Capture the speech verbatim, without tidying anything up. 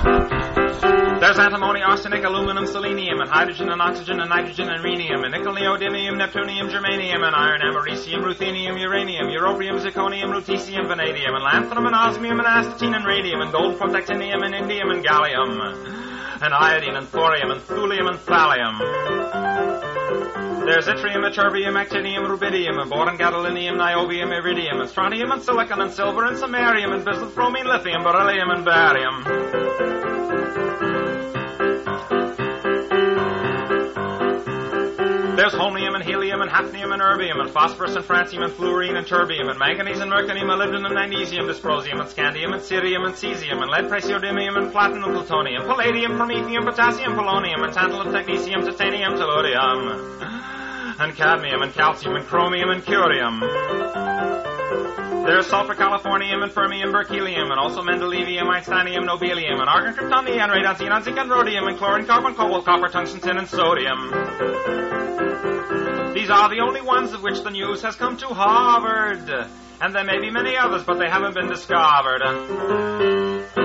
There's antimony, arsenic, aluminum, selenium, and hydrogen and oxygen and nitrogen and rhenium, and nickel, neodymium, neptunium, germanium, and iron, americium, ruthenium, uranium, europium, zirconium, lutetium, vanadium, and lanthanum, and osmium, and astatine, and radium, and gold, protactinium, and indium, and gallium, and iodine, and thorium, and thulium, and thallium. There's yttrium, ytterbium, actinium, rubidium, and boron, gadolinium, niobium, iridium, and strontium, and silicon, and silver, and samarium, and bismuth, bromine, lithium, beryllium, and barium. There's holmium and helium and hafnium and erbium and phosphorus and francium and fluorine and terbium and manganese and mercury, molybdenum and magnesium, dysprosium and scandium and cerium and cesium and lead, praseodymium and platinum, plutonium, palladium, promethium, potassium, polonium and tantalum, technetium, titanium, tellurium and cadmium and calcium and chromium and curium. There's sulfur, californium, and fermium, berkelium, and also mendelevium, einsteinium, nobelium, and argon, krypton, neon, radon, xenon, zinc, and rhodium, and chlorine, carbon, cobalt, copper, tungsten, tin, and sodium. These are the only ones of which the news has come to Harvard. And there may be many others, but they haven't been discovered.